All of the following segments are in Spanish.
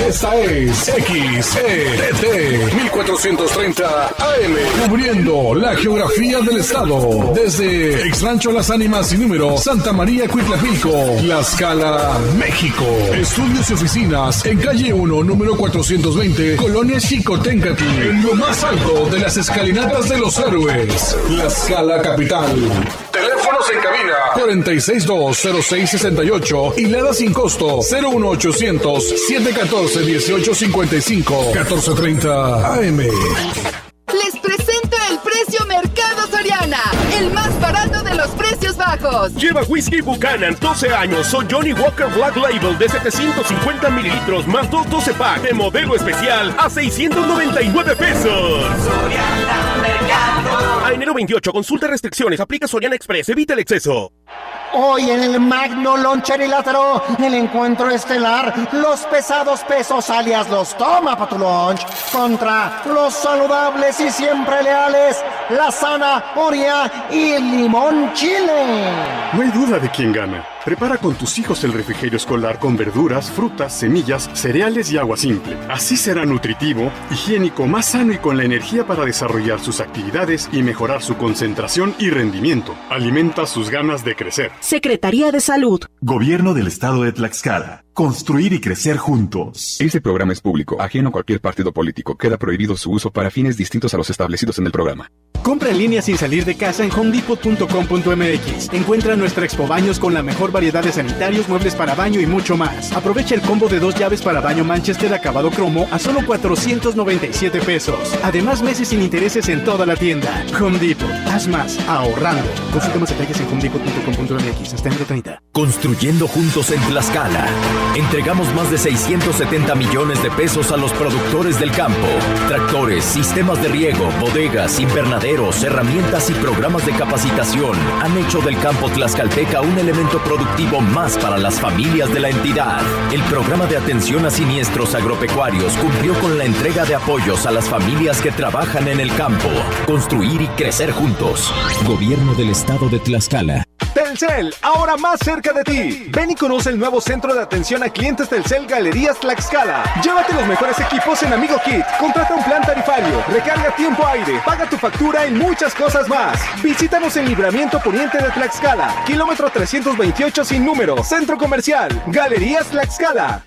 Esta es XEDT 1430 AM, cubriendo la geografía del estado. Desde Ex Rancho Las Ánimas sin número, Santa María Cuitlapilco, Tlaxcala, México. Estudios y oficinas en calle 1, número 420, Colonia Xicoténcatl, en lo más alto de las escalinatas de los héroes, Tlaxcala capital. Teléfonos en cabina 462-0668 y Lada sin costo 01800-714-1855 1430 AM. Les presento el precio Mercado Soriana, el más barato de los precios bajos. Lleva whisky Buchanan 12 años o Johnny Walker Black Label de 750 mililitros más 2 12 pack de modelo especial a 699 pesos. Soriana Mercado. A enero 28, consulta restricciones, aplica Soriana Express, evita el exceso. Hoy en el Magno Loncherilátero, el encuentro estelar, los pesados pesos alias los toma pa' tu lunch, contra los saludables y siempre leales, la zanahoria y el limón chile. No hay duda de quién gana. Prepara con tus hijos el refrigerio escolar con verduras, frutas, semillas, cereales y agua simple. Así será nutritivo, higiénico, más sano y con la energía para desarrollar sus actividades y mejorar su concentración y rendimiento. Alimenta sus ganas de crecer. Secretaría de Salud. Gobierno del Estado de Tlaxcala. Construir y crecer juntos. Este programa es público, ajeno a cualquier partido político. Queda prohibido su uso para fines distintos a los establecidos en el programa. Compra en línea sin salir de casa en homedepot.com.mx. Encuentra nuestra Expo Baños con la mejor variedad de sanitarios, muebles para baño y mucho más. Aprovecha el combo de 2 llaves para baño Manchester acabado cromo a solo 497 pesos. Además, meses sin intereses en toda la tienda. Home Depot. Haz más ahorrando. Consulta más detalles en homedepot.com.mx. Hasta enero 30. Construyendo juntos en Tlaxcala. Entregamos más de 670 millones de pesos a los productores del campo. Tractores, sistemas de riego, bodegas, invernaderos, herramientas y programas de capacitación han hecho del campo tlaxcalteca un elemento productivo más para las familias de la entidad. El programa de atención a siniestros agropecuarios cumplió con la entrega de apoyos a las familias que trabajan en el campo. Construir y crecer juntos. Gobierno del Estado de Tlaxcala. Telcel, ahora más cerca de ti. Ven y conoce el nuevo centro de atención a clientes Telcel Galerías Tlaxcala. Llévate los mejores equipos en Amigo Kit. Contrata un plan tarifario, recarga tiempo aire, paga tu factura y muchas cosas más. Visítanos en Libramiento Poniente de Tlaxcala, kilómetro 328 sin número, Centro Comercial, Galerías Tlaxcala.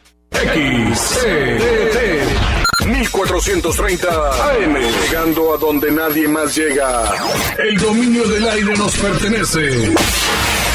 XEDT 1430 AM, llegando a donde nadie más llega. El dominio del aire nos pertenece.